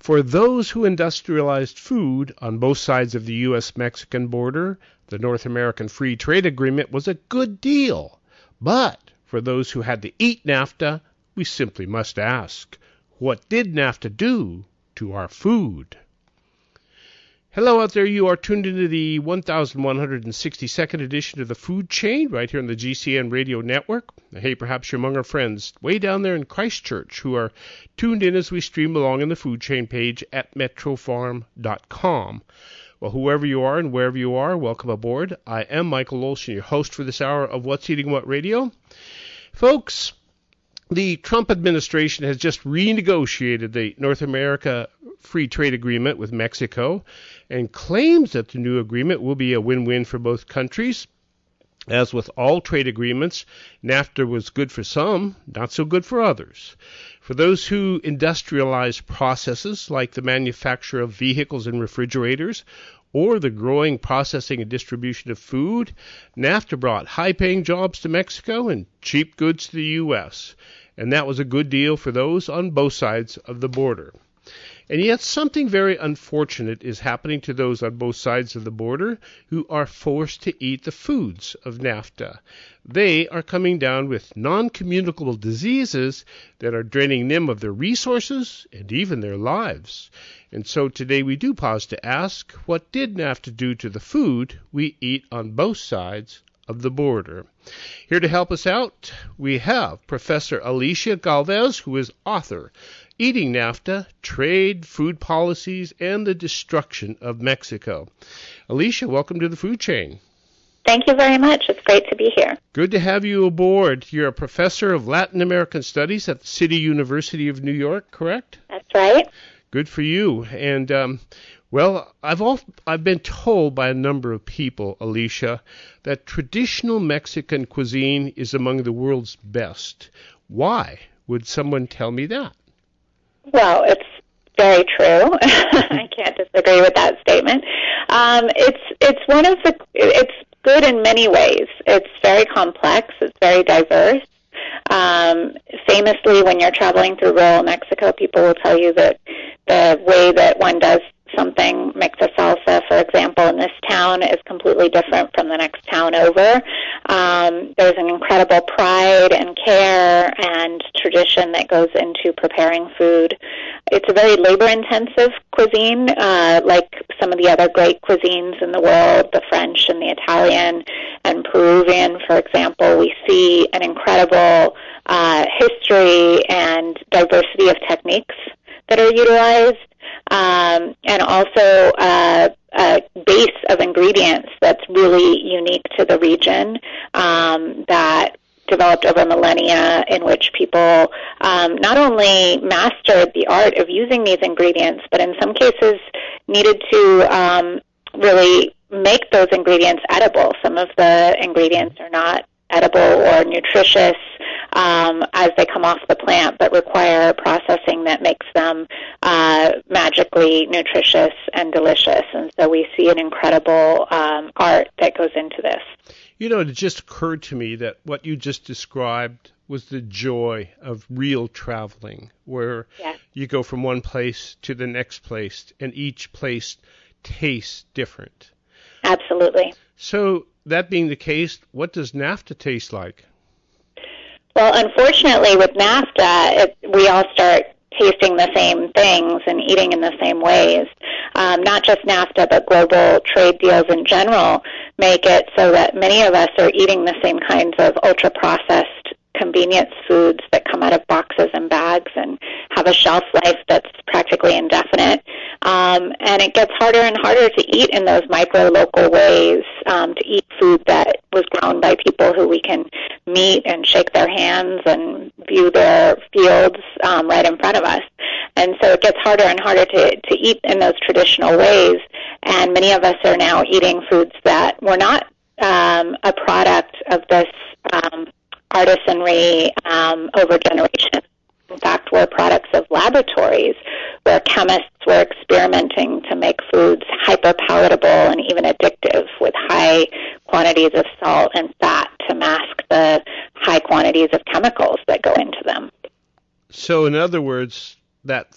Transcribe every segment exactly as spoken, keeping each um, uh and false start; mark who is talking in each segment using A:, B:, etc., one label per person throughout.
A: For those who industrialized food on both sides of the U S Mexican border, the North American Free Trade Agreement was a good deal. But for those who had to eat NAFTA, we simply must ask, what did NAFTA do to our food? Hello out there, you are tuned into the one thousand one hundred sixty-second edition of The Food Chain right here on the G C N Radio Network. Hey, perhaps you're among our friends way down there in Christchurch who are tuned in as we stream along on the Food Chain page at metro farm dot com. Well, whoever you are and wherever you are, welcome aboard. I am Michael Olson, your host for this hour of What's Eating What Radio. Folks, the Trump administration has just renegotiated the North America Free Trade Agreement with Mexico and claims that the new agreement will be a win-win for both countries. As with all trade agreements, NAFTA was good for some, not so good for others. For those who industrialize processes like the manufacture of vehicles and refrigerators, or the growing processing and distribution of food, NAFTA brought high-paying jobs to Mexico and cheap goods to the U S, and that was a good deal for those on both sides of the border. And yet something very unfortunate is happening to those on both sides of the border who are forced to eat the foods of NAFTA. They are coming down with non-communicable diseases that are draining them of their resources and even their lives. And so today we do pause to ask, what did NAFTA do to the food we eat on both sides of the border? Here to help us out, we have Professor Alicia Galvez, who is author, Eating NAFTA, Trade, Food Policies, and the Destruction of Mexico. Alicia, welcome to the Food Chain.
B: Thank you very much. It's great to be here.
A: Good to have you aboard. You're a professor of Latin American Studies at the City University of New York, correct?
B: That's right.
A: Good for you. And, um, well, I've all, I've been told by a number of people, Alicia, that traditional Mexican cuisine is among the world's best. Why would someone tell me that?
B: Well, it's very true. I can't disagree with that statement. Um, it's it's one of the it's good in many ways. It's very complex. It's very diverse. Um, famously, when you're traveling through rural Mexico, people will tell you that the way that one does something, make the salsa, for example, in this town is completely different from the next town over. Um, there's an incredible pride and care and tradition that goes into preparing food. It's a very labor-intensive cuisine, uh, like some of the other great cuisines in the world, the French and the Italian and Peruvian, for example. We see an incredible uh, history and diversity of techniques that are utilized. Um, and also uh, a base of ingredients that's really unique to the region um, that developed over millennia, in which people um, not only mastered the art of using these ingredients, but in some cases needed to um, really make those ingredients edible. Some of the ingredients are not edible or nutritious um, as they come off the plant, but require processing that makes them uh, magically nutritious and delicious. And so we see an incredible um, art that goes into this.
A: You know, it just occurred to me that what you just described was the joy of real traveling, where
B: yes.
A: you go from one place to the next place, and each place tastes different.
B: Absolutely.
A: So, that being the case, what does NAFTA taste like?
B: Well, unfortunately, with NAFTA, it, we all start tasting the same things and eating in the same ways. Um, not just NAFTA, but global trade deals in general make it so that many of us are eating the same kinds of ultra-processed convenience foods that come out of boxes and bags and have a shelf life that's practically indefinite. Um, and it gets harder and harder to eat in those micro-local ways, um, to eat food that was grown by people who we can meet and shake their hands and view their fields um, right in front of us. And so it gets harder and harder to, to eat in those traditional ways. And many of us are now eating foods that were not um, a product of this um, artisanry um, over generations. In fact, were products of laboratories where chemists were experimenting to make foods hyper-palatable and even addictive with high quantities of salt and fat to mask the high quantities of chemicals that go into them.
A: So, in other words, that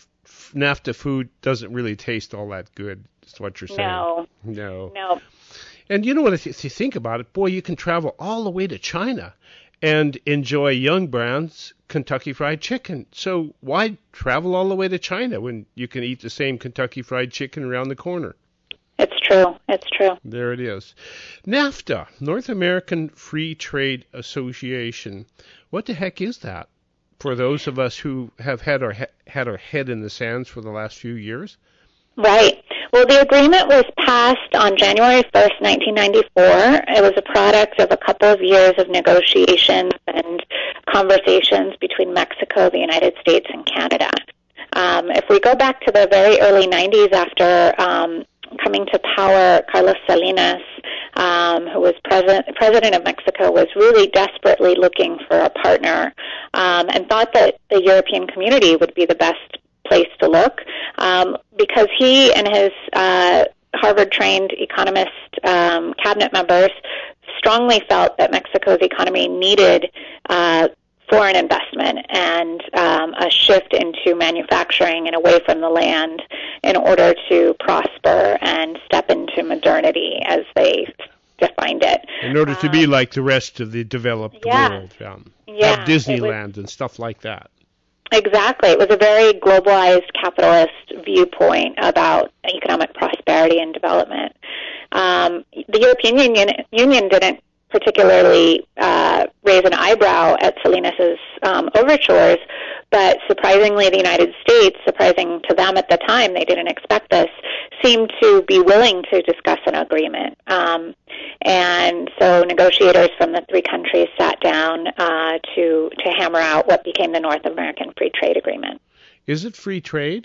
A: NAFTA food doesn't really taste all that good, is what you're saying.
B: No.
A: No.
B: No.
A: And you know what, if you think about it, boy, you can travel all the way to China and enjoy Yum Brands Kentucky Fried Chicken. So why travel all the way to China when you can eat the same Kentucky Fried Chicken around the corner?
B: It's true. It's true.
A: There it is. NAFTA, North American Free Trade Association. What the heck is that? For those of us who have had our he- had our head in the sands for the last few years?
B: Right. Well, the agreement was passed on January first, nineteen ninety-four. It was a product of a couple of years of negotiations and conversations between Mexico, the United States, and Canada. Um, if we go back to the very early nineties, after um, coming to power, Carlos Salinas, um, who was president, president of Mexico, was really desperately looking for a partner um, and thought that the European community would be the best place to look um, because he and his uh, Harvard-trained economist um, cabinet members strongly felt that Mexico's economy needed uh, foreign investment and um, a shift into manufacturing and away from the land in order to prosper and step into modernity, as they defined it.
A: In order to um, be like the rest of the developed
B: yeah,
A: world, yeah.
B: yeah,
A: have Disneyland was, and stuff like that.
B: Exactly. It was a very globalized capitalist viewpoint about economic prosperity and development. Um, the European Union, Union didn't particularly uh, raise an eyebrow at Salinas's um, overtures, but surprisingly the United States, surprising to them at the time, they didn't expect this, seemed to be willing to discuss an agreement. Um, and so negotiators from the three countries sat down uh, to, to hammer out what became the North American Free Trade Agreement.
A: Is it free trade?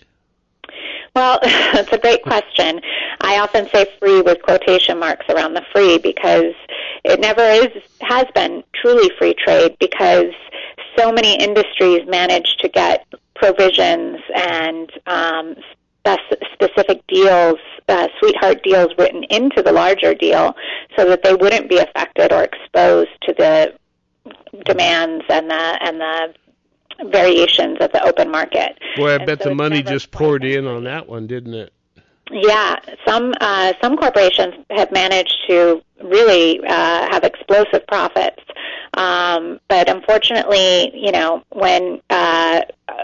B: Well, that's a great question. I often say free with quotation marks around the free because it never is, has been truly free trade because so many industries manage to get provisions and um, spec- specific deals, uh, sweetheart deals written into the larger deal so that they wouldn't be affected or exposed to the demands and the and the variations of the open market.
A: Boy, I
B: and
A: bet
B: so
A: the money
B: never
A: just poured in on that one, didn't it?
B: Yeah, some uh, some corporations have managed to really uh, have explosive profits, um, but unfortunately, you know, when uh,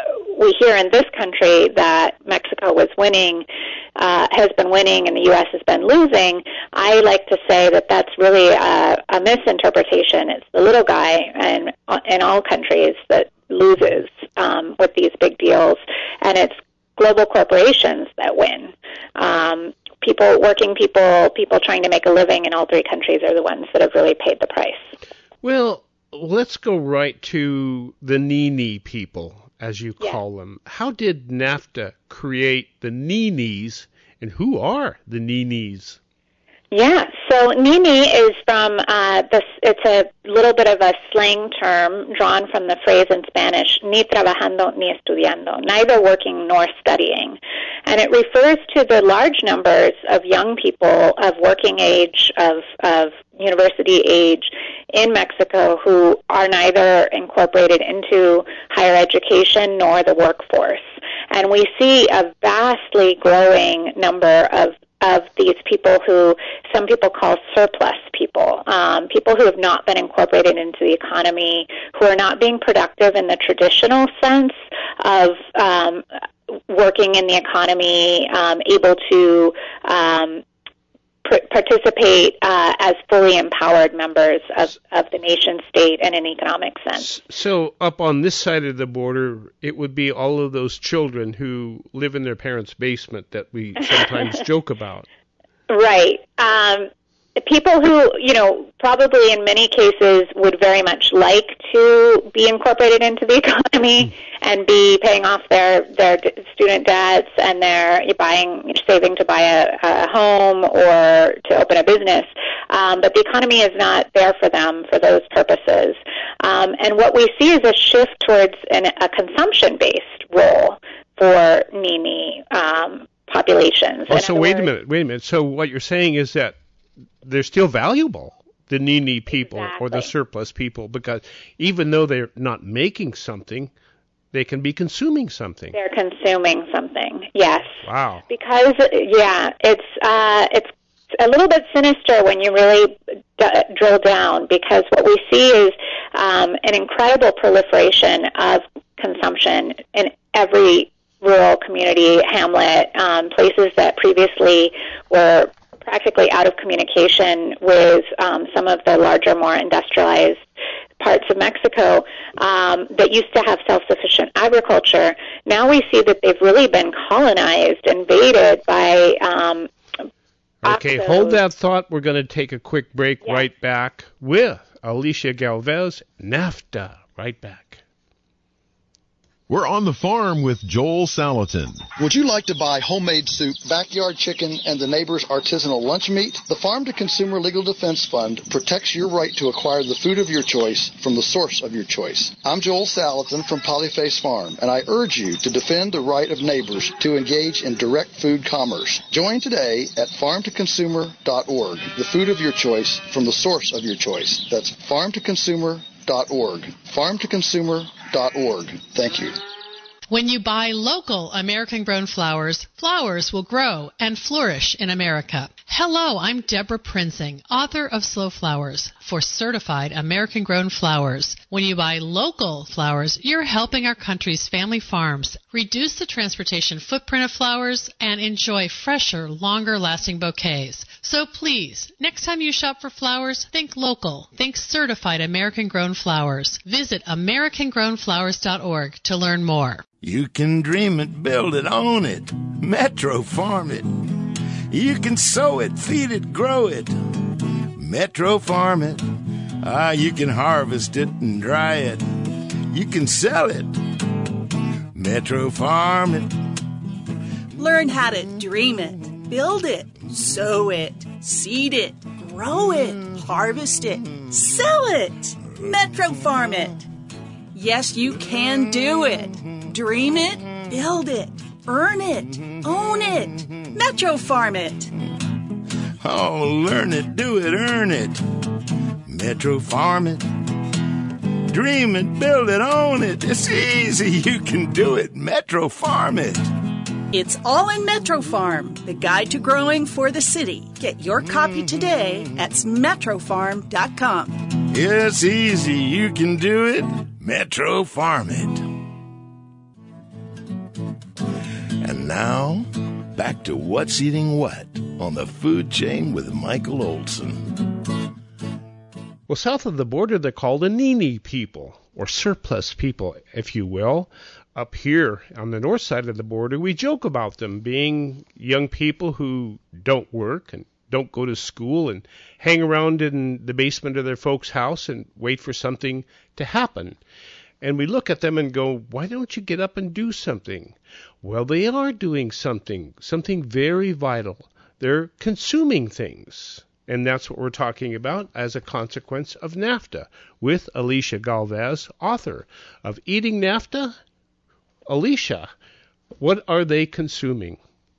B: we hear in this country that Mexico was winning, uh, has been winning, and the U S has been losing, I like to say that that's really a, a misinterpretation. It's the little guy, and in all countries that loses um, with these big deals, and it's global corporations that win. Um, people, working people, people trying to make a living in all three countries are the ones that have really paid the price.
A: Well, let's go right to the Nini people, as you call yeah. them. How did NAFTA create the Ninis, and who are the Ninis?
B: Yeah, so Nini is from uh, this. It's a little bit of a slang term drawn from the phrase in Spanish, ni trabajando ni estudiando, neither working nor studying. And it refers to the large numbers of young people of working age, of, of university age in Mexico who are neither incorporated into higher education nor the workforce. And we see a vastly growing number of of these people who some people call surplus people, um, people who have not been incorporated into the economy, who are not being productive in the traditional sense of um, working in the economy, um, able to um, pr- participate uh, as fully empowered members of, of the nation state in an economic sense.
A: So up on this side of the border, it would be all of those children who live in their parents' basement that we sometimes joke about.
B: Right. Um, people who, you know, probably in many cases would very much like to be incorporated into the economy and be paying off their, their student debts and their buying, saving to buy a, a home or to open a business. Um, but the economy is not there for them for those purposes. Um, and what we see is a shift towards an, a consumption-based role for Nini um, populations.
A: Oh, so wait words, a minute, wait a minute. So what you're saying is that they're still valuable, the Nini people
B: exactly.
A: or the surplus people, because even though they're not making something, they can be consuming something.
B: They're consuming something, yes.
A: Wow.
B: Because, yeah, it's uh, it's a little bit sinister when you really d- drill down, because what we see is um, an incredible proliferation of consumption in every rural community, hamlet, um, places that previously were practically out of communication with um, some of the larger, more industrialized parts of Mexico um, that used to have self-sufficient agriculture. Now we see that they've really been colonized, invaded by um,
A: Okay,
B: oxos.
A: hold that thought. We're going to take a quick break.
B: Yeah.
A: Right back with Alicia Galvez, NAFTA. Right back.
C: We're on the farm with Joel Salatin.
D: Would you like to buy homemade soup, backyard chicken, and the neighbor's artisanal lunch meat? The Farm to Consumer Legal Defense Fund protects your right to acquire the food of your choice from the source of your choice. I'm Joel Salatin from Polyface Farm, and I urge you to defend the right of neighbors to engage in direct food commerce. Join today at farm to consumer dot org. The food of your choice from the source of your choice. That's farm to consumer dot org. farm to consumer dot org. Thank you.
E: When you buy local American-grown flowers, flowers will grow and flourish in America. Hello, I'm Deborah Prinzing, author of Slow Flowers for certified American-grown flowers. When you buy local flowers, you're helping our country's family farms reduce the transportation footprint of flowers and enjoy fresher, longer-lasting bouquets. So please, next time you shop for flowers, think local. Think certified American-grown flowers. Visit american grown flowers dot org to learn more.
F: You can dream it, build it, own it. Metro Farm it. You can sow it, feed it, grow it. Metro Farm it. Ah, you can harvest it and dry it. You can sell it. Metro Farm it.
G: Learn how to dream it, build it, sow it, seed it, grow it, harvest it, sell it. Metro Farm it. Yes, you can do it. Dream it, build it, earn it, own it. Metro Farm it.
F: Oh, learn it, do it, earn it. Metro Farm it. Dream it, build it, own it. It's easy. You can do it. Metro Farm it.
G: It's all in Metro Farm, the guide to growing for the city. Get your copy today at metro farm dot com.
F: It's easy. You can do it. Metro Farm it. And now, back to What's Eating What on the food chain with Michael Olson.
A: Well, south of the border, they're called Anini people, or surplus people, if you will. Up here on the north side of the border, we joke about them being young people who don't work and don't go to school and hang around in the basement of their folks' house and wait for something to happen. And we look at them and go, why don't you get up and do something? Well, they are doing something, something very vital. They're consuming things. And that's what we're talking about as a consequence of NAFTA with Alicia Galvez, author of Eating NAFTA. Alicia, what are they consuming?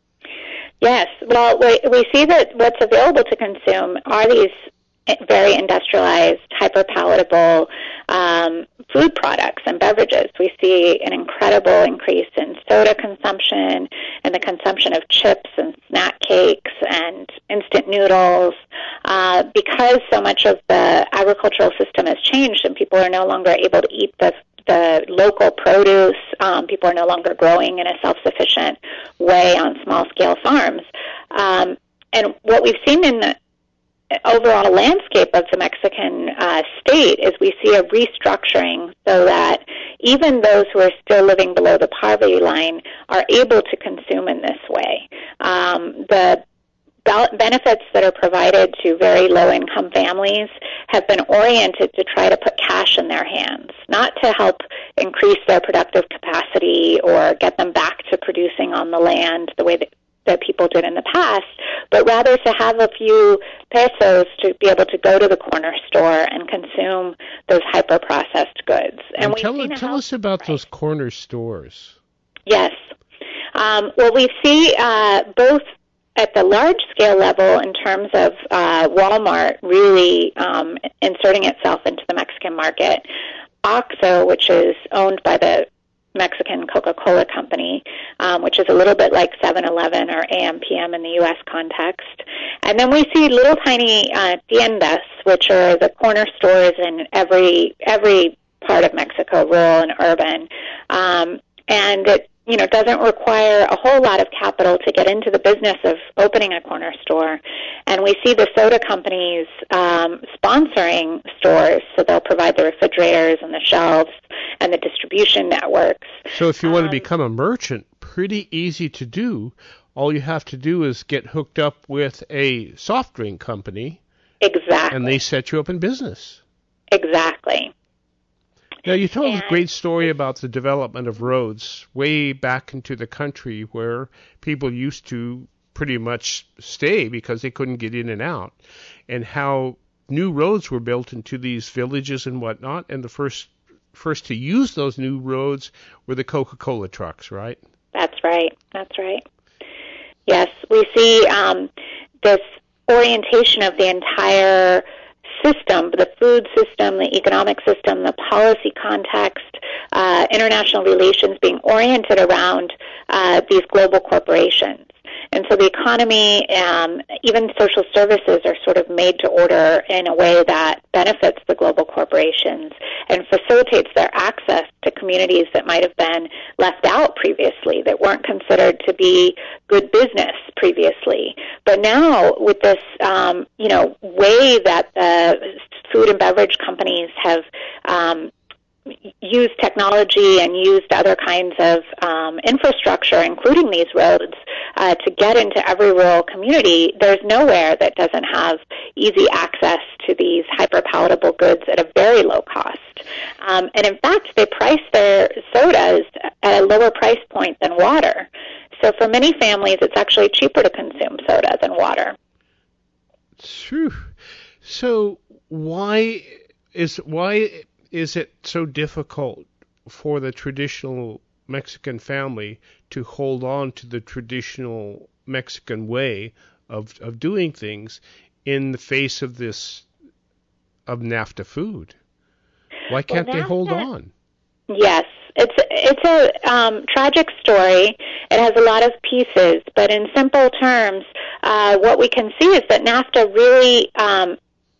B: Yes, well, we, we see that what's available to consume are these very industrialized, hyper-palatable um, food products and beverages. We see an incredible increase in soda consumption and the consumption of chips and snack cakes and instant noodles uh, because so much of the agricultural system has changed and people are no longer able to eat the the local produce. Um, people are no longer growing in a self-sufficient way on small-scale farms. Um, and what we've seen in the overall landscape of the Mexican uh, state is we see a restructuring so that even those who are still living below the poverty line are able to consume in this way. Um, the benefits that are provided to very low-income families have been oriented to try to put cash in their hands, not to help increase their productive capacity or get them back to producing on the land the way that, that people did in the past, but rather to have a few pesos to be able to go to the corner store and consume those hyper-processed goods.
A: And, and
B: we've
A: tell,
B: seen
A: tell us about right. those corner stores.
B: Yes. Um, well, we see uh, both at the large-scale level in terms of uh, Walmart really um, inserting itself into the Mexican market. OXXO, which is owned by the Mexican Coca-Cola company, um, which is a little bit like seven eleven or A M P M in the U S context. And then we see little tiny uh, tiendas, which are the corner stores in every every part of Mexico, rural and urban. Um, and it you know, doesn't require a whole lot of capital to get into the business of opening a corner store. And we see the soda companies um, sponsoring stores, so they'll provide the refrigerators and the shelves and the distribution networks.
A: So if you want
B: Um,
A: to become a merchant, pretty easy to do. All you have to do is get hooked up with a soft drink company,
B: Exactly.
A: and they set you up in business.
B: Exactly.
A: Now, you told
B: And-
A: a great story about the development of roads way back into the country where people used to pretty much stay because they couldn't get in and out, and how new roads were built into these villages and whatnot, and the first first to use those new roads were the Coca-Cola trucks, right?
B: That's right. That's right. Yes, we see um, this orientation of the entire system, the food system, the economic system, the policy context, uh, international relations being oriented around uh, these global corporations. And so the economy, um, even social services are sort of made to order in a way that benefits the global corporations and facilitates their access to communities that might have been left out previously, that weren't considered to be good business previously. But now with this, um, you know, way that the food and beverage companies have um, used technology and used other kinds of um, infrastructure, including these roads, uh, to get into every rural community, there's nowhere that doesn't have easy access to these hyper-palatable goods at a very low cost. Um, and in fact, they price their sodas at a lower price point than water. So for many families, it's actually cheaper to consume soda than water.
A: Phew. So why is why is it so difficult for the traditional Mexican family to hold on to the traditional Mexican way of of doing things in the face of this of NAFTA food? Why can't
B: Well,
A: they hold
B: NAFTA
A: on?
B: Yes, it's it's a um, tragic story. It has a lot of pieces, but in simple terms, uh, what we can see is that NAFTA really um,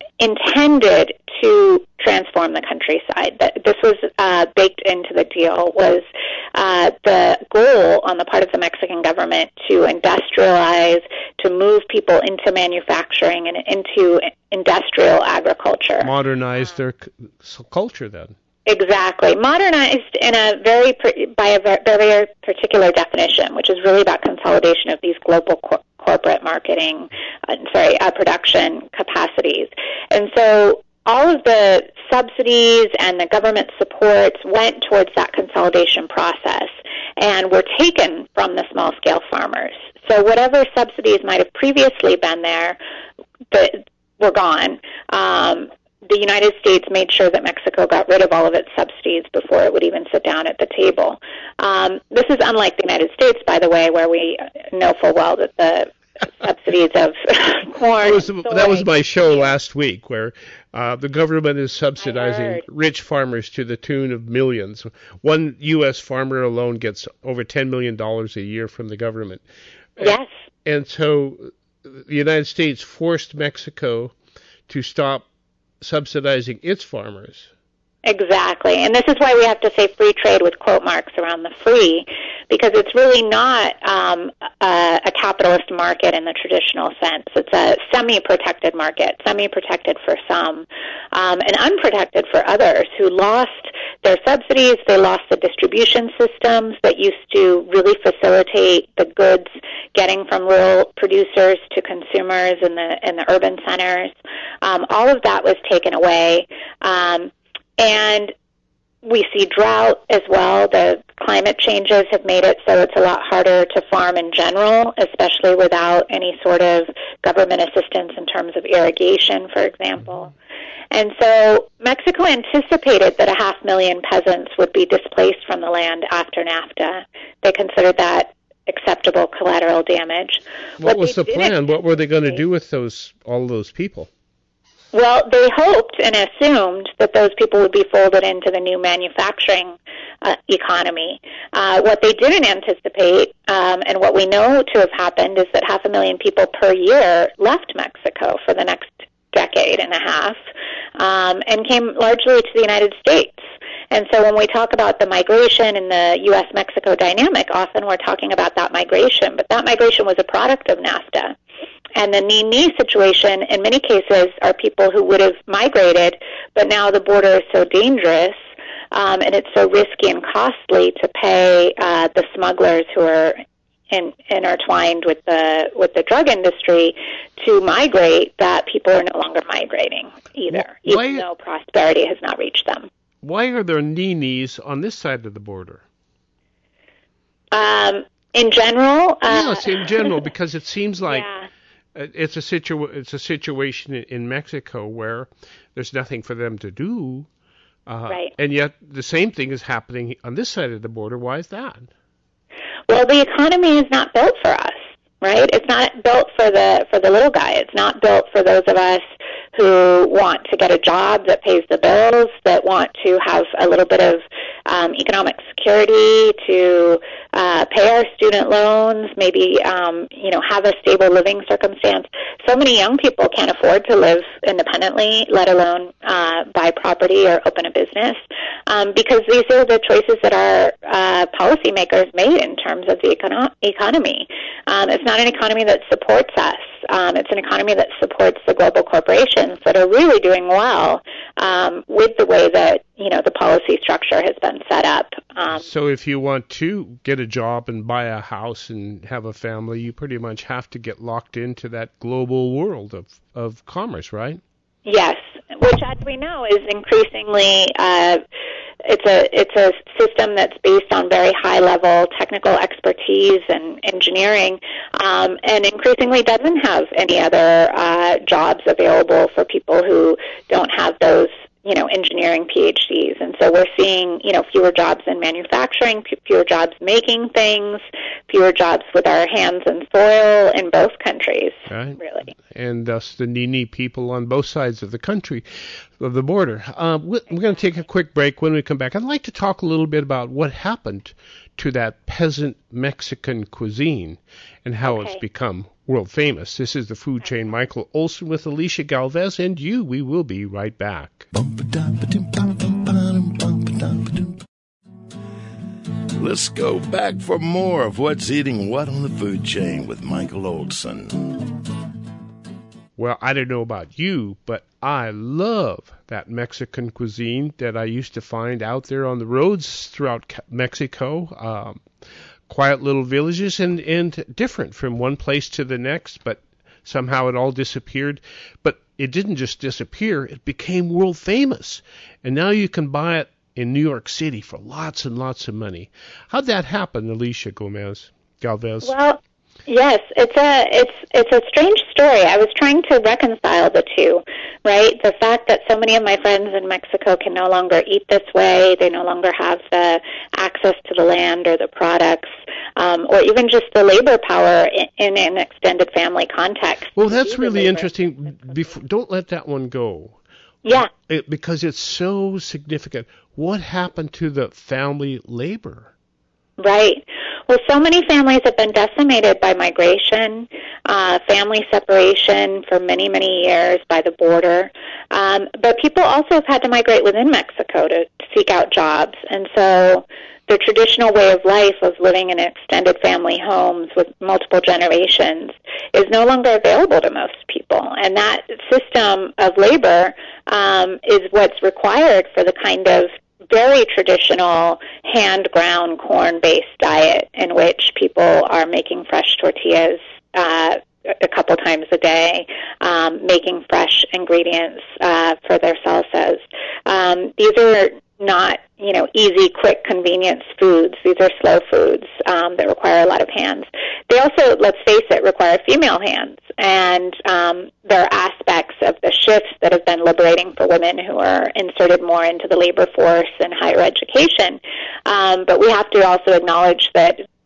B: intended to transform the countryside. That this was uh, baked into the deal, was uh, the goal on the part of the Mexican government to industrialize, to move people into manufacturing and into industrial agriculture.
A: Modernize their c- culture then.
B: Exactly. Modernized in a very, by a very, very particular definition, which is really about consolidation of these global cor- corporate marketing, uh, sorry, uh, production capacities. And so all of the subsidies and the government supports went towards that consolidation process and were taken from the small-scale farmers. So whatever subsidies might have previously been there, the, were gone. Um, The United States made sure that Mexico got rid of all of its subsidies before it would even sit down at the table. Um, this is unlike the United States, by the way, where we know full well that the subsidies of corn.
A: That was,
B: and
A: that was
B: soy-
A: my show last week, where uh, the government is subsidizing
B: heard.
A: rich farmers to the tune of millions. One U S farmer alone gets over ten million dollars a year from the government.
B: Yes.
A: And so the United States forced Mexico to stop subsidizing its farmers.
B: Exactly. And this is why we have to say free trade with quote marks around the free, because it's really not um, a, a capitalist market in the traditional sense. It's a semi-protected market, semi-protected for some, um, and unprotected for others who lost their subsidies. They lost the distribution systems that used to really facilitate the goods getting from rural producers to consumers in the in the urban centers. Um, all of that was taken away. Um, And we see drought as well. The climate changes have made it so it's a lot harder to farm in general, especially without any sort of government assistance in terms of irrigation, for example. And so Mexico anticipated that a half million peasants would be displaced from the land after NAFTA. They considered that acceptable collateral damage.
A: What was
B: they
A: the
B: didn't
A: plan? What were they going to do with those all those people?
B: Well, they hoped and assumed that those people would be folded into the new manufacturing uh, economy. Uh, what they didn't anticipate, um, and what we know to have happened, is that half a million people per year left Mexico for the next decade and a half, um, and came largely to the United States. And so when we talk about the migration and the U S Mexico dynamic, often we're talking about that migration, but that migration was a product of NAFTA. And the Ni-Ni situation, in many cases, are people who would have migrated, but now the border is so dangerous, um, and it's so risky and costly to pay uh, the smugglers who are in, intertwined with the with the drug industry to migrate, that people are no longer migrating either,
A: Why,
B: even though prosperity has not reached them.
A: Why are there Ni-Nis on this side of the border?
B: Um, in general? Uh,
A: yes, in general, because it seems like
B: yeah.
A: it's a situ- it's a situation in, in Mexico where there's nothing for them to do, uh,
B: right.
A: and yet the same thing is happening on this side of the border. Why is that?
B: Well, the economy is not built for us, right? It's not built for the for the little guy. It's not built for those of us who want to get a job that pays the bills, that want to have a little bit of um, economic security, to uh, pay our student loans, maybe um, you know have a stable living circumstance. So many young people can't afford to live independently, let alone uh, buy property or open a business, um, because these are the choices that our uh, policymakers made in terms of the econo- economy. Um, it's not an economy that supports us. Um, it's an economy that supports the global corporations that are really doing well um, with the way that you know the policy structure has been set up. Um,
A: so if you want to get a job and buy a house and have a family, you pretty much have to get locked into that global world of, of commerce, right?
B: Yes, which, as we know, is increasingly uh, it's a it's a system that's based on very high level technical expertise and engineering, um, and increasingly doesn't have any other uh, jobs available for people who don't have those you know engineering P H Ds. And so we're seeing you know fewer jobs in manufacturing, fewer jobs making things, fewer jobs with our hands and soil in both countries.
A: Right.
B: Really.
A: And thus the Ni-Ni people on both sides of the country, of the border. Uh, we're going to take a quick break. When we come back, I'd like to talk a little bit about what happened to that peasant Mexican cuisine and how
B: Okay.
A: it's become world famous. This is the Food Chain. Michael Olson with Alicia Galvez and you. We will be right back.
F: Let's go back for more of What's Eating What on the Food Chain with Michael Olson.
A: Well, I don't know about you, but I love that Mexican cuisine that I used to find out there on the roads throughout Mexico. Um, quiet little villages and, and different from one place to the next, but somehow it all disappeared. But it didn't just disappear, it became world famous. And now you can buy it in New York City for lots and lots of money. How'd that happen, Alicia Gomez Galvez?
B: Well, yes, it's a it's it's a strange story. I was trying to reconcile the two, right? The fact that so many of my friends in Mexico can no longer eat this way, they no longer have the access to the land or the products, um, or even just the labor power in, in an extended family context.
A: Well, that's
B: These are
A: really
B: labor.
A: interesting. Before, don't let that one go.
B: Yeah.
A: It, because it's so significant. What happened to the family labor?
B: Right. Well, so many families have been decimated by migration, uh, family separation for many, many years by the border. Um, but people also have had to migrate within Mexico to seek out jobs. And so the traditional way of life of living in extended family homes with multiple generations is no longer available to most people. And that system of labor um, is what's required for the kind of very traditional hand-ground corn-based diet in which people are making fresh tortillas uh, a couple times a day, um, making fresh ingredients uh, for their salsas. Um, these are not, you know, easy, quick, convenience foods. These are slow foods um, that require a lot of hands. They also, let's face it, require female hands. And um, there are aspects of the shifts that have been liberating for women who are inserted more into the labor force and higher education. Um, but we have to also acknowledge that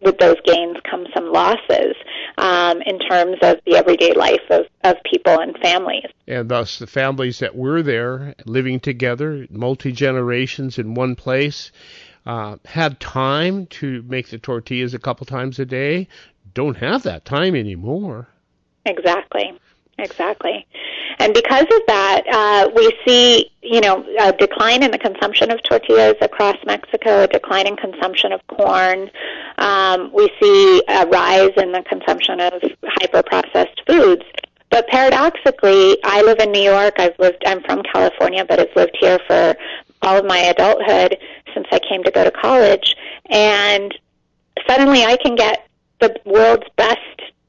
B: with those gains come some losses um, in terms of the everyday life of, of people and families.
A: And thus the families that were there living together, multi-generations in one place, uh, had time to make the tortillas a couple times a day, don't have that time anymore.
B: Exactly. Exactly. And because of that, uh, we see, you know, a decline in the consumption of tortillas across Mexico, a decline in consumption of corn. Um, we see a rise in the consumption of hyper-processed foods. But paradoxically, I live in New York. I've lived, I'm from California, but I've lived here for all of my adulthood since I came to go to college. And suddenly I can get the world's best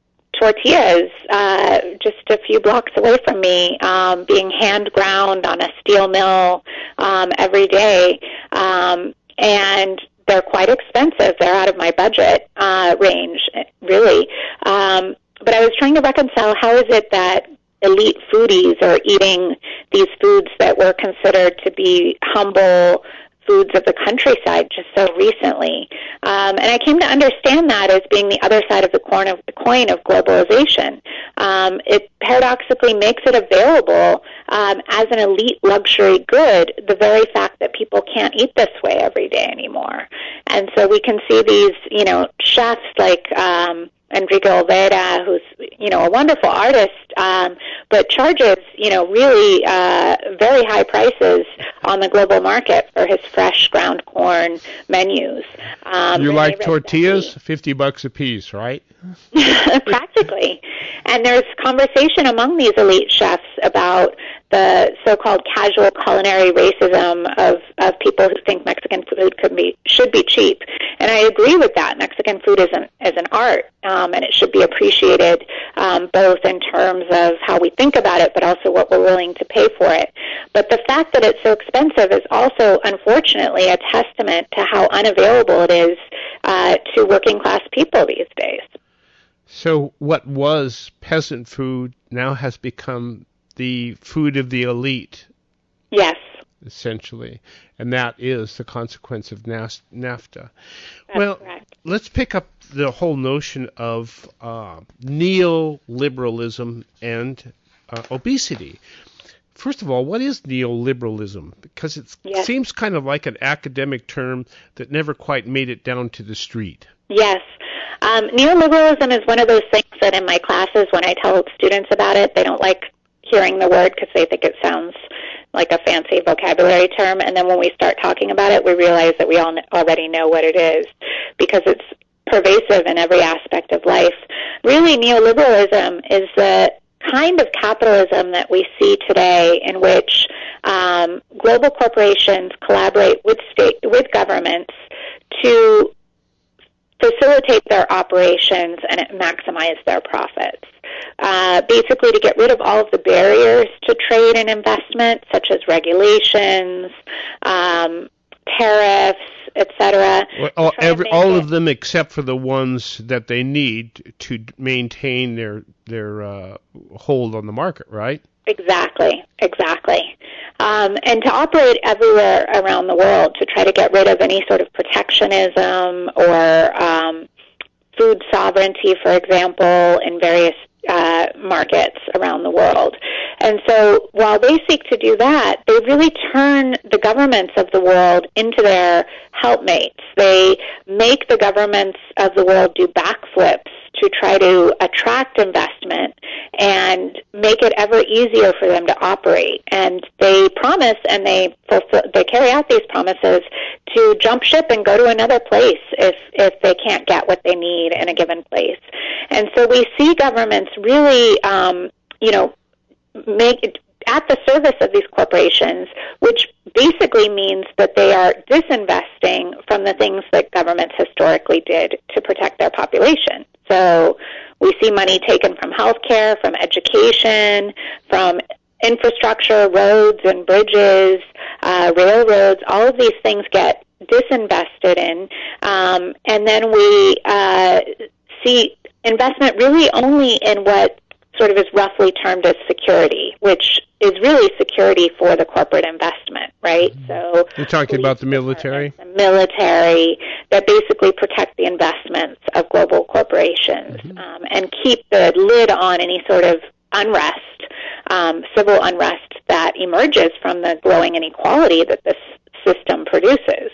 B: tortillas uh, just a few blocks away from me, um, being hand ground on a steel mill um, every day. Um, and they're quite expensive. They're out of my budget uh, range, really. Um, but I was trying to reconcile how is it that elite foodies are eating these foods that were considered to be humble foods of the countryside just so recently. Um, and I came to understand that as being the other side of the coin of, the coin of globalization. Um, it paradoxically makes it available um, as an elite luxury good, the very fact that people can't eat this way every day anymore. And so we can see these, you know, chefs like um, Enrique Olvera, who's, you know, a wonderful artist, um, but charges, you know, really uh, very high prices on the global market for his fresh ground corn menus. Um,
A: you like tortillas? fifty bucks a piece, right?
B: Practically. And there's conversation among these elite chefs about the so-called casual culinary racism of, of people who think Mexican food could be should be cheap. And I agree with that. Mexican food is an, is an art, um, and it should be appreciated um, both in terms of how we think about it, but also what we're willing to pay for it. But the fact that it's so expensive is also, unfortunately, a testament to how unavailable it is uh, to working-class people these days.
A: So what was peasant food now has become the food of the elite.
B: Yes.
A: Essentially. And that is the consequence of NAFTA.
B: That's
A: well,
B: correct.
A: Let's pick up the whole notion of uh, neoliberalism and uh, obesity. First of all, what is neoliberalism? Because it
B: yes.
A: seems kind of like an academic term that never quite made it down to the street.
B: Yes. Um, neoliberalism is one of those things that in my classes, when I tell students about it, they don't like hearing the word because they think it sounds like a fancy vocabulary term. And then when we start talking about it, we realize that we all already know what it is because it's pervasive in every aspect of life. Really, neoliberalism is the kind of capitalism that we see today in which um, global corporations collaborate with state, with governments to facilitate their operations and maximize their profits. Uh, basically to get rid of all of the barriers to trade and investment, such as regulations, um, tariffs, et cetera.
A: Well, all, every, all of them except for the ones that they need to maintain their their uh, hold on the market, right?
B: Exactly, exactly. Um, and to operate everywhere around the world to try to get rid of any sort of protectionism or um, food sovereignty, for example, in various uh, markets around the world. And so while they seek to do that, they really turn the governments of the world into their helpmates. They make the governments of the world do backflips to try to attract investment and make it ever easier for them to operate. And they promise and they fulfill, they carry out these promises to jump ship and go to another place if, if they can't get what they need in a given place. And so we see governments really, um, you know, make it at the service of these corporations, which basically means that they are disinvesting from the things that governments historically did to protect their population. So we see money taken from healthcare, from education, from infrastructure, roads and bridges, uh, railroads. All of these things get disinvested in, um, and then we uh, see investment really only in what sort of is roughly termed as security, which is really security for the corporate investment, right? So
A: you're talking about the military?
B: The military that basically protect the investments of global corporations mm-hmm. um, and keep the lid on any sort of unrest, um, civil unrest that emerges from the growing inequality that this system produces.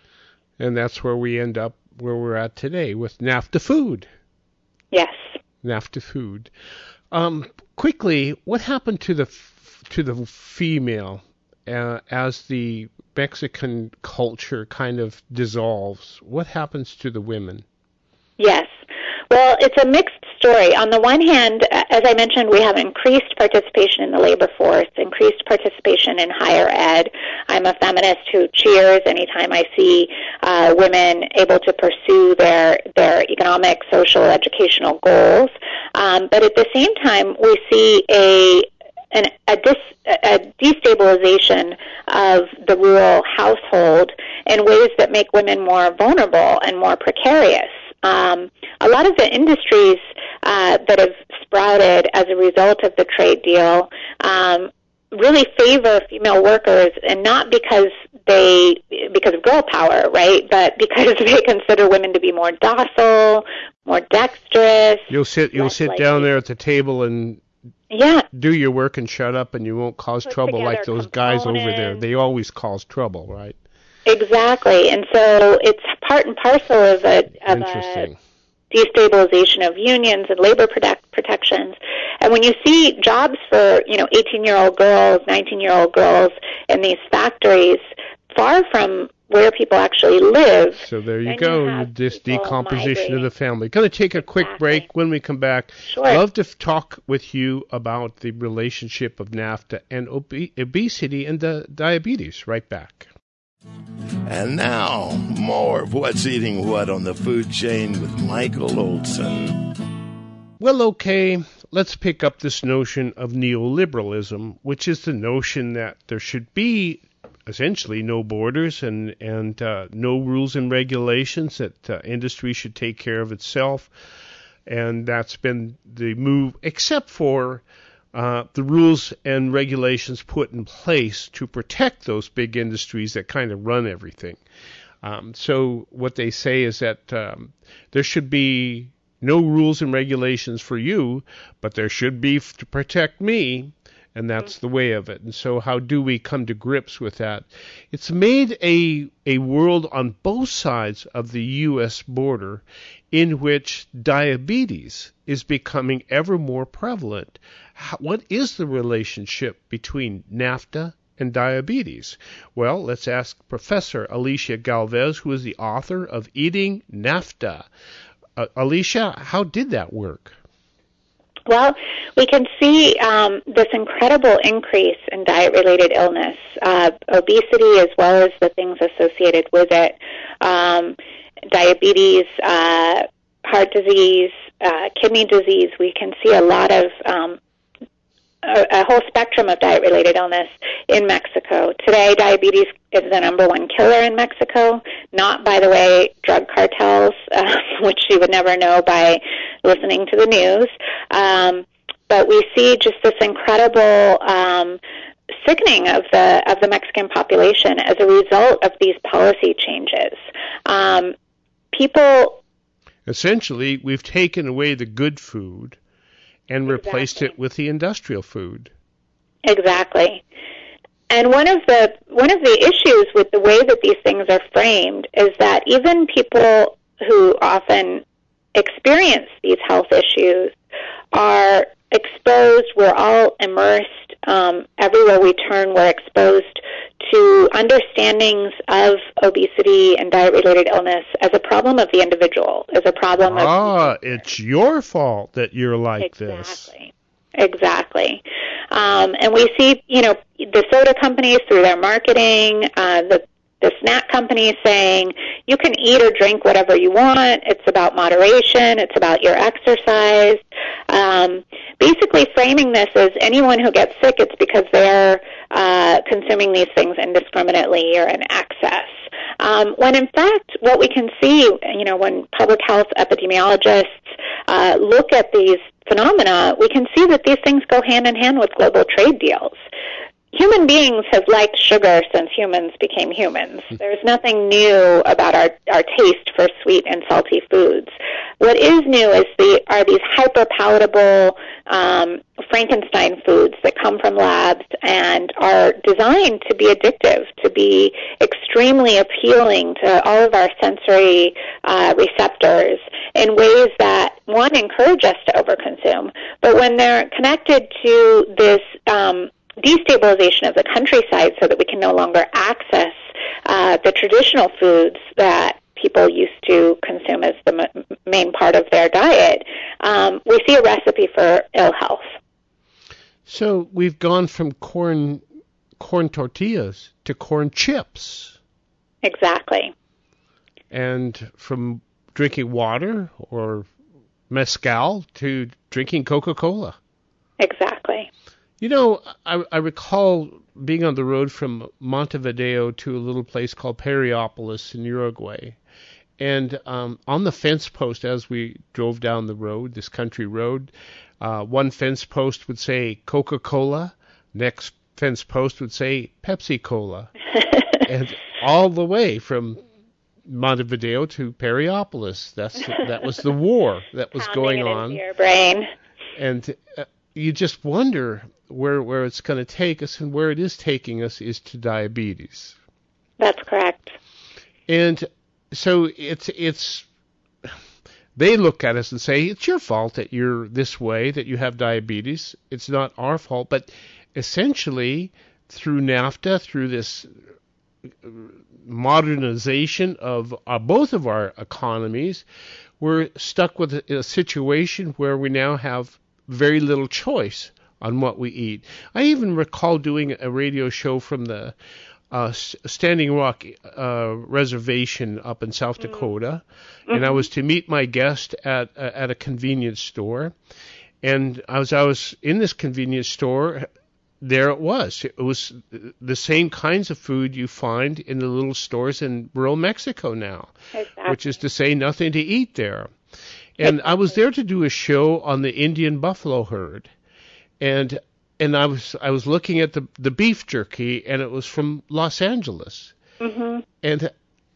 A: And that's where we end up where we're at today with NAFTA food.
B: Yes.
A: NAFTA food. Um, quickly, what happened to the to the female uh, as the Mexican culture kind of dissolves? What happens to the women?
B: Yes. Well, it's a mixed story. On the one hand, as I mentioned, we have increased participation in the labor force, increased participation in higher ed. I'm a feminist who cheers anytime I see uh, women able to pursue their their economic, social, educational goals. Um, but at the same time, we see a an, a, dis, a destabilization of the rural household in ways that make women more vulnerable and more precarious. Um, a lot of the industries uh, that have sprouted as a result of the trade deal um, really favor female workers, and not because they because of girl power, right? But because they consider women to be more docile, more dexterous.
A: You'll sit you'll sit
B: likely.
A: down there at the table and
B: yeah.
A: do your work and shut up, and you won't cause
B: Put
A: trouble like those
B: components.
A: guys over there. They always cause trouble, right?
B: Exactly, and so it's part and parcel of a, of
A: Interesting.
B: a destabilization of unions and labor protect, protections. And when you see jobs for, you know, eighteen-year-old girls, nineteen-year-old girls in these factories far from where people actually live.
A: So there you
B: you
A: go, this decomposition migrating. of the family. Going to take a quick
B: Exactly.
A: break. When we come back,
B: sure.
A: I'd love to f- talk with you about the relationship of NAFTA and ob- obesity and the diabetes. Right back.
F: And now, more of What's Eating What on the Food Chain with Michael Olson.
A: Well, okay, let's pick up this notion of neoliberalism, which is the notion that there should be essentially no borders and, and uh, no rules and regulations, that uh, industry should take care of itself. And that's been the move, except for Uh, the rules and regulations put in place to protect those big industries that kind of run everything. Um, so what they say is that um, there should be no rules and regulations for you, but there should be f- to protect me, and that's the way of it. And so how do we come to grips with that? It's made a a world on both sides of the U S border in which diabetes is becoming ever more prevalent. How, what is the relationship between NAFTA and diabetes? Well, let's ask Professor Alicia Galvez, who is the author of Eating NAFTA. Uh, Alicia, how did that work?
B: Well, we can see um, this incredible increase in diet-related illness, uh, obesity, as well as the things associated with it, um, diabetes, uh, heart disease, uh, kidney disease. We can see a lot of um, a, a whole spectrum of diet-related illness in Mexico. Today, diabetes is the number one killer in Mexico, not, by the way, drug cartels, uh, which you would never know by listening to the news. Um, but we see just this incredible um, sickening of the of the Mexican population as a result of these policy changes. Um, people...
A: Essentially, we've taken away the good food and replaced
B: Exactly.
A: it with the industrial food.
B: Exactly. And one of the one of the issues with the way that these things are framed is that even people who often experience these health issues are exposed. We're all immersed. Um, everywhere we turn, we're exposed to understandings of obesity and diet-related illness as a problem of the individual, as a problem of...
A: Ah, it's your fault that you're like
B: exactly.
A: this.
B: Exactly. Um, and we see, you know, the soda companies through their marketing, uh, the the snack companies saying you can eat or drink whatever you want. It's about moderation. It's about your exercise. Um, basically framing this as anyone who gets sick, it's because they're uh, consuming these things indiscriminately or in excess. Um, when in fact, what we can see, you know, when public health epidemiologists uh, look at these phenomena, we can see that these things go hand in hand with global trade deals. Human beings have liked sugar since humans became humans. There's nothing new about our, our taste for sweet and salty foods. What is new is the are these hyper-palatable um, Frankenstein foods that come from labs and are designed to be addictive, to be extremely appealing to all of our sensory uh, receptors in ways that, one, encourage us to overconsume, but when they're connected to this um, destabilization of the countryside so that we can no longer access uh, the traditional foods that people used to consume as the m- main part of their diet, um, we see a recipe for ill health.
A: So we've gone from corn corn tortillas to corn chips.
B: Exactly.
A: And from drinking water or mezcal to drinking Coca-Cola.
B: Exactly.
A: You know, I, I recall being on the road from Montevideo to a little place called Periopolis in Uruguay. And um, on the fence post as we drove down the road, this country road, uh, one fence post would say Coca-Cola, next fence post would say Pepsi-Cola. And all the way from Montevideo to Periopolis, that's that was the war that was
B: Pounding
A: going
B: it
A: on.
B: Into your brain.
A: And uh, you just wonder where where it's going to take us, and where it is taking us is to diabetes.
B: That's correct.
A: And so it's it's they look at us and say, it's your fault that you're this way, that you have diabetes. It's not our fault. But essentially, through NAFTA, through this modernization of uh, both of our economies, we're stuck with a, a situation where we now have very little choice on what we eat. I even recall doing a radio show from the uh, Standing Rock uh, Reservation up in South Dakota, mm-hmm. and I was to meet my guest at uh, at a convenience store, and as I was in this convenience store, there it was. It was the same kinds of food you find in the little stores in rural Mexico now, exactly. Which is to say nothing to eat there. And exactly. I was there to do a show on the Indian buffalo herd. And and I was I was looking at the, the beef jerky, and it was from Los Angeles. Mm-hmm. And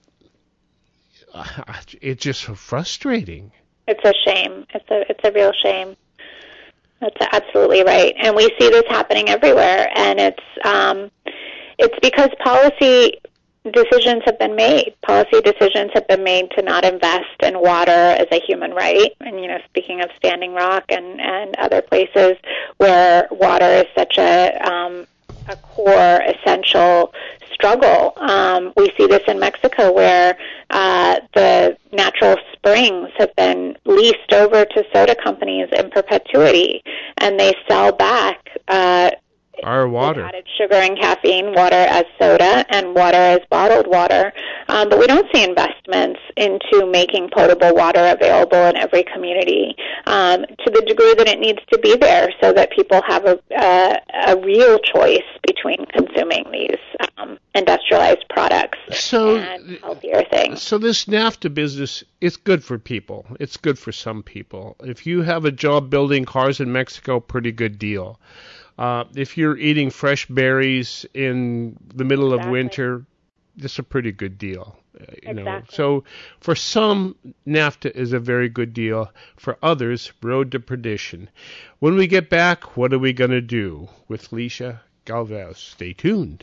A: uh, it's just so frustrating.
B: It's a shame. It's a it's a real shame. That's absolutely right, and we see this happening everywhere. And it's um, it's because policy decisions have been made. Policy decisions have been made to not invest in water as a human right. And, you know, speaking of Standing Rock and, and other places where water is such a um, a core, essential struggle. Um, we see this in Mexico where uh, the natural springs have been leased over to soda companies in perpetuity, and they sell back uh
A: our water.
B: Added sugar and caffeine, water as soda, and water as bottled water. Um, but we don't see investments into making potable water available in every community um, to the degree that it needs to be there, so that people have a, a, a real choice between consuming these um, industrialized products
A: so,
B: and healthier things.
A: So this NAFTA business, it's good for people. It's good for some people. If you have a job building cars in Mexico, pretty good deal. Uh, if you're eating fresh berries in the middle exactly. of winter, this is a pretty good deal. Uh, you exactly. know. So for some, NAFTA is a very good deal. For others, road to perdition. When we get back, what are we going to do with Leisha Galvez? Stay tuned.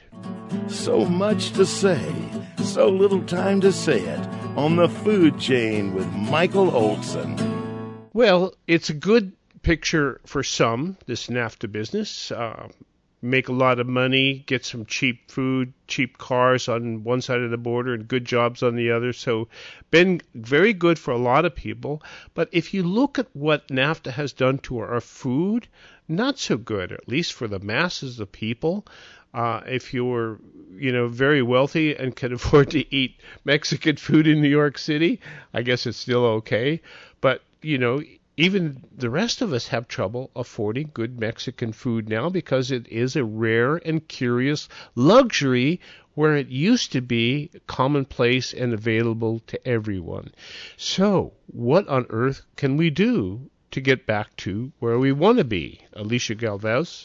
F: So much to say, so little time to say it on the Food Chain with Michael Olson.
A: Well, it's a good picture for some, this NAFTA business. Uh, make a lot of money, get some cheap food, cheap cars on one side of the border and good jobs on the other. So been very good for a lot of people. But if you look at what NAFTA has done to our food, not so good, at least for the masses of people. Uh, if you're, you know, very wealthy and can afford to eat Mexican food in New York City, I guess it's still okay. But, you know, even the rest of us have trouble affording good Mexican food now because it is a rare and curious luxury where it used to be commonplace and available to everyone. So, what on earth can we do to get back to where we want to be? Alicia Galvez?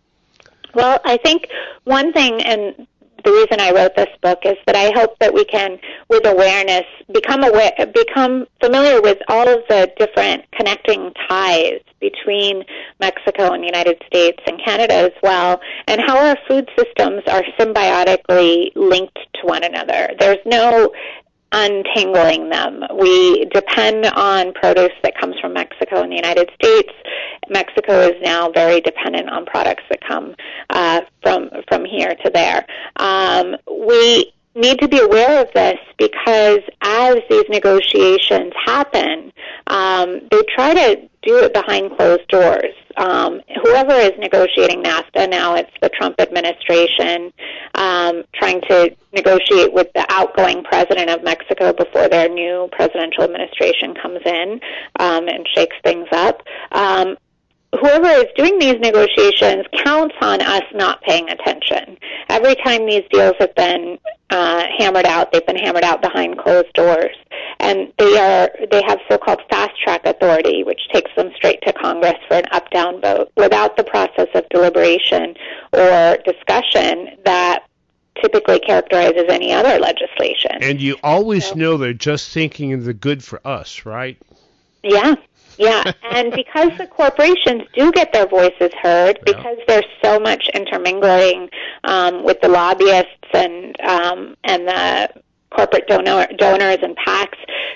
B: Well, I think one thing, and the reason I wrote this book, is that I hope that we can, with awareness, become aware, become familiar with all of the different connecting ties between Mexico and the United States and Canada as well, and how our food systems are symbiotically linked to one another. There's no untangling them. We depend on produce that comes from Mexico and the United States. Mexico is now very dependent on products that come uh, from from here to there. Um, we need to be aware of this because as these negotiations happen, um, they try to do it behind closed doors. Um, whoever is negotiating NAFTA, now it's the Trump administration, um, trying to negotiate with the outgoing president of Mexico before their new presidential administration comes in um, and shakes things up. Um, whoever is doing these negotiations counts on us not paying attention. Every time these deals have been uh, hammered out, they've been hammered out behind closed doors. And they are they have so-called fast-track authority, which takes them straight to Congress for an up-down vote without the process of deliberation or discussion that typically characterizes any other legislation.
A: And you always
B: so,
A: know they're just thinking of the good for us, right?
B: Yeah. Yeah, and because the corporations do get their voices heard,
A: Yeah.
B: because there's so much intermingling um, with the lobbyists and um, and the corporate donor, donors and PACs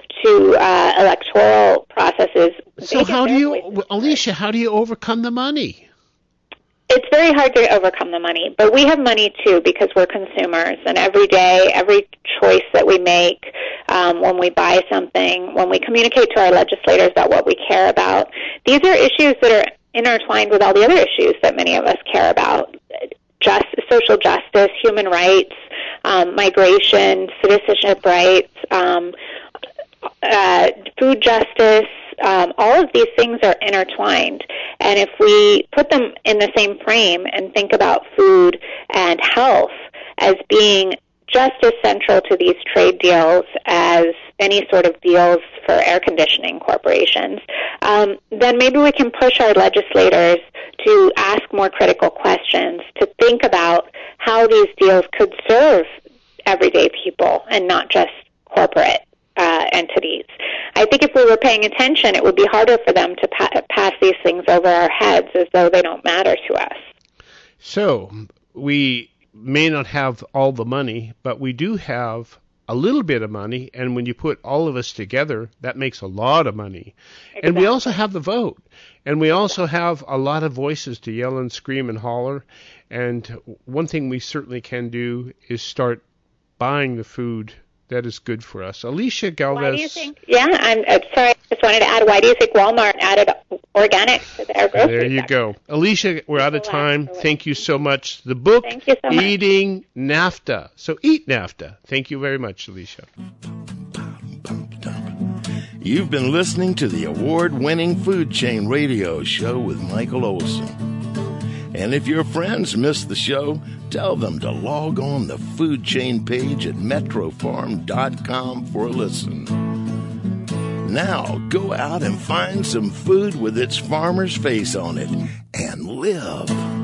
B: to uh, electoral processes.
A: So how do you, Alicia, how do you overcome the money?
B: It's very hard to overcome the money, but we have money too because we're consumers, and every day, every choice that we make, um, when we buy something, when we communicate to our legislators about what we care about, these are issues that are intertwined with all the other issues that many of us care about. Just, social justice, human rights, um, migration, citizenship rights, um, uh, food justice. Um, all of these things are intertwined, and if we put them in the same frame and think about food and health as being just as central to these trade deals as any sort of deals for air conditioning corporations, um, then maybe we can push our legislators to ask more critical questions, to think about how these deals could serve everyday people and not just corporate uh, entities. I think if we were paying attention, it would be harder for them to pa- pass these things over our heads as though they don't matter to us. So
A: we may not have all the money, but we do have a little bit of money, and when you put all of us together, that makes a lot of money. Exactly. And we also have the vote, and we also have a lot of voices to yell and scream and holler, and one thing we certainly can do is start buying the food that is good for us. Alicia Galvez.
B: Why do you think, yeah, I'm uh, sorry, I just wanted to add, why do you think Walmart added organic to their grocery
A: There you
B: sector?
A: go. Alicia, we're out of time. Thank you so much. The book,
B: Thank you so much.
A: Eating NAFTA. So eat NAFTA. Thank you very much, Alicia.
F: You've been listening to the award-winning Food Chain Radio Show with Michael Olson. And if your friends missed the show, tell them to log on the Food Chain page at metro farm dot com for a listen. Now, go out and find some food with its farmer's face on it and live.